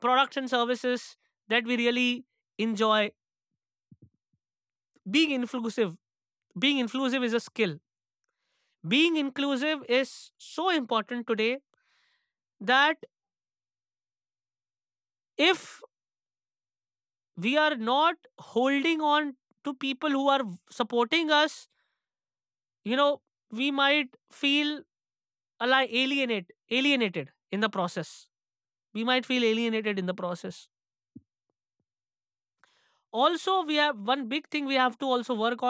products and services that we really enjoy. Being inclusive, being inclusive is a skill. Being inclusive is so important today that if we are not holding on to people who are supporting us, we might feel alienated in the process. We might feel alienated in the process. Also, we have one big thing we have to also work